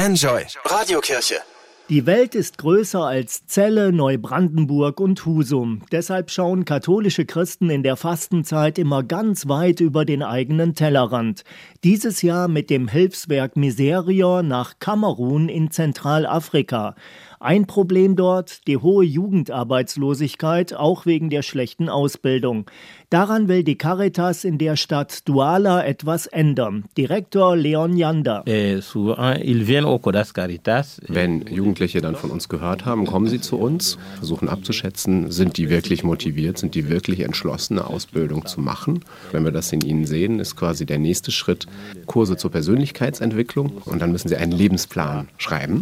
Enjoy Radiokirche. Die Welt ist größer als Celle, Neubrandenburg und Husum. Deshalb schauen katholische Christen in der Fastenzeit immer ganz weit über den eigenen Tellerrand. Dieses Jahr mit dem Hilfswerk Miserior nach Kamerun in Zentralafrika. Ein Problem dort, die hohe Jugendarbeitslosigkeit, auch wegen der schlechten Ausbildung. Daran will die Caritas in der Stadt Douala etwas ändern. Direktor Leon Janda. Wenn Jugendliche dann von uns gehört haben, kommen sie zu uns, versuchen abzuschätzen, sind die wirklich motiviert, sind die wirklich entschlossen, eine Ausbildung zu machen. Wenn wir das in ihnen sehen, ist quasi der nächste Schritt Kurse zur Persönlichkeitsentwicklung und dann müssen sie einen Lebensplan schreiben.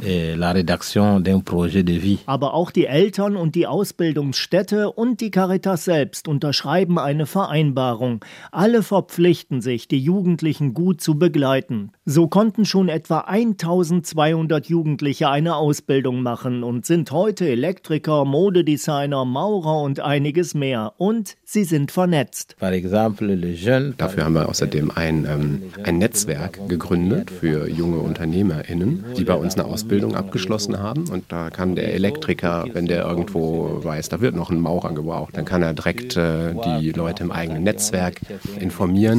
Aber auch die Eltern und die Ausbildungsstätte und die Caritas selbst unterschreiben eine Vereinbarung. Alle verpflichten sich, die Jugendlichen gut zu begleiten. So konnten schon etwa 1200 Jugendliche eine Ausbildung machen und sind heute Elektriker, Modedesigner, Maurer und einiges mehr. Und sie sind vernetzt. Dafür haben wir außerdem ein Netzwerk gegründet für junge UnternehmerInnen, die bei uns eine Ausbildung abgeschlossen haben. Und da kann der Elektriker, wenn der irgendwo weiß, da wird noch ein Maurer gebraucht, dann kann er direkt die Leute im eigenen Netzwerk informieren.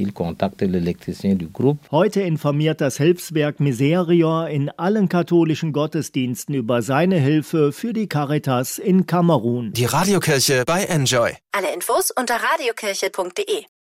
Heute informiert das Hilfswerk Miserior in allen katholischen Gottesdiensten über seine Hilfe für die Caritas in Kamerun. Die Radiokirche bei Enjoy. Alle Infos unter radiokirche.de.